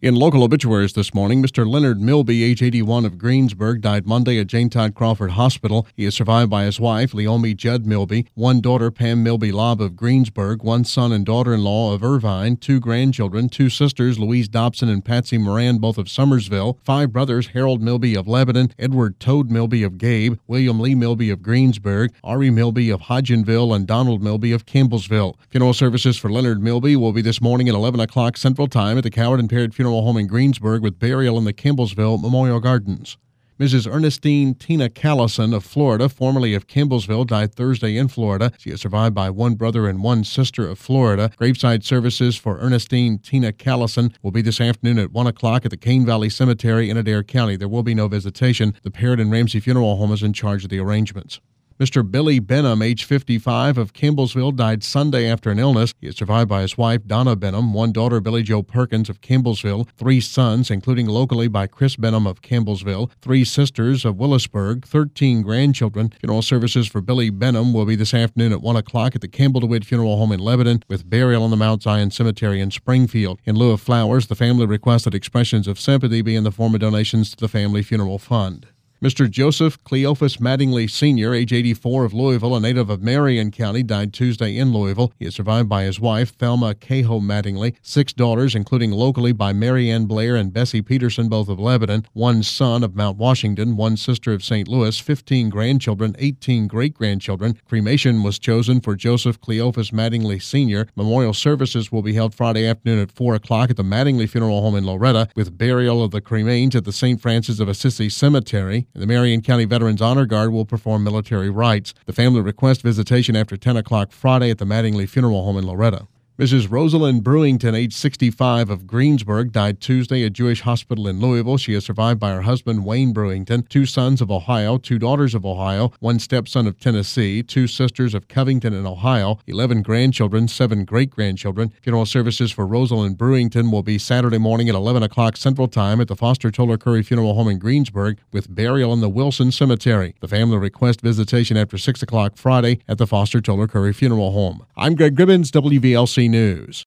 In local obituaries this morning, Mr. Leonard Milby, age 81 of Greensburg, died Monday at Jane Todd Crawford Hospital. He is survived by his wife, Leomi Judd Milby, one daughter, Pam Milby Lobb of Greensburg, one son and daughter-in-law of Irvine, two grandchildren, two sisters, Louise Dobson and Patsy Moran, both of Summersville, five brothers, Harold Milby of Lebanon, Edward Toad Milby of Gabe, William Lee Milby of Greensburg, Ari Milby of Hodgenville, and Donald Milby of Campbellsville. Funeral services for Leonard Milby will be this morning at 11 o'clock Central Time at the Coward Impaired Funeral Home in Greensburg, with burial in the Campbellsville Memorial Gardens. Mrs. Ernestine Tina Callison of Florida, formerly of Campbellsville, died Thursday in Florida. She is survived by one brother and one sister of Florida. Graveside services for Ernestine Tina Callison will be this afternoon at 1 o'clock at the Cane Valley Cemetery in Adair County. There will be no visitation. The Parrott and Ramsey Funeral Home is in charge of the arrangements. Mr. Billy Benham, age 55, of Campbellsville, died Sunday after an illness. He is survived by his wife, Donna Benham, one daughter, Billy Jo Perkins of Campbellsville, three sons, including locally by Chris Benham of Campbellsville, three sisters of Willisburg, 13 grandchildren. Funeral services for Billy Benham will be this afternoon at 1 o'clock at the Campbell DeWitt Funeral Home in Lebanon, with burial in the Mount Zion Cemetery in Springfield. In lieu of flowers, the family requested expressions of sympathy be in the form of donations to the Family Funeral Fund. Mr. Joseph Cleophas Mattingly Sr., age 84, of Louisville, a native of Marion County, died Tuesday in Louisville. He is survived by his wife, Thelma Cahoe Mattingly, six daughters, including locally by Mary Ann Blair and Bessie Peterson, both of Lebanon, one son of Mount Washington, one sister of St. Louis, 15 grandchildren, 18 great-grandchildren. Cremation was chosen for Joseph Cleophas Mattingly Sr. Memorial services will be held Friday afternoon at 4 o'clock at the Mattingly Funeral Home in Loretta, with burial of the cremains at the St. Francis of Assisi Cemetery. The Marion County Veterans Honor Guard will perform military rites. The family requests visitation after 10 o'clock Friday at the Mattingly Funeral Home in Loretta. Mrs. Rosalind Brewington, age 65, of Greensburg, died Tuesday at Jewish Hospital in Louisville. She is survived by her husband, Wayne Brewington, two sons of Ohio, two daughters of Ohio, one stepson of Tennessee, two sisters of Covington in Ohio, 11 grandchildren, 7 great-grandchildren. Funeral services for Rosalind Brewington will be Saturday morning at 11 o'clock Central Time at the Foster Toller Curry Funeral Home in Greensburg, with burial in the Wilson Cemetery. The family requests visitation after 6 o'clock Friday at the Foster Toller Curry Funeral Home. I'm Greg Gribbins, WVLC News.